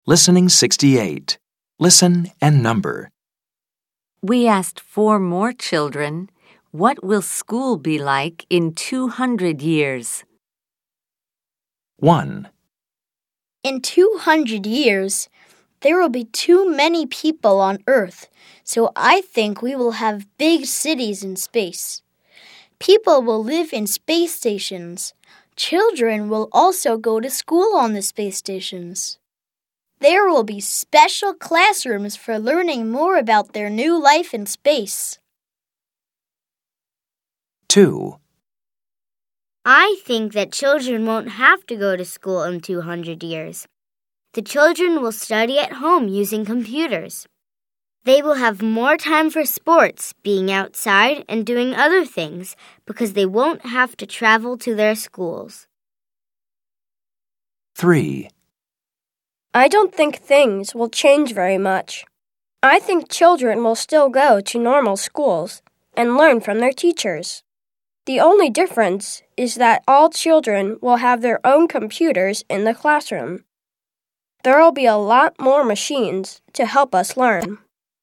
Listening 68. Listen and number. We asked 4 more children, what will school be like in 200 years? 1, In 200 years, there will be too many people on Earth, so I think we will have big cities in space. People will live in space stations. Children will also go to school on the space stations. There will be special classrooms for learning more about their new life in space. 2, I think that children won't have to go to school in 200 years. The children will study at home using computers. They will have more time for sports, being outside and doing other things because they won't have to travel to their schools. 3, I don't think things will change very much. I think children will still go to normal schools and learn from their teachers. The only difference is that all children will have their own computers in the classroom. There will be a lot more machines to help us learn.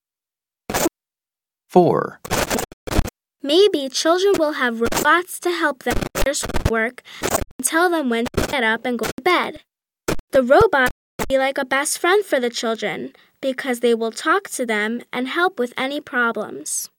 4, Maybe children will have robots to help them with their schoolwork and tell them when to get up and go to bed. The robot will be like a best friend for the children because they will talk to them and help with any problems.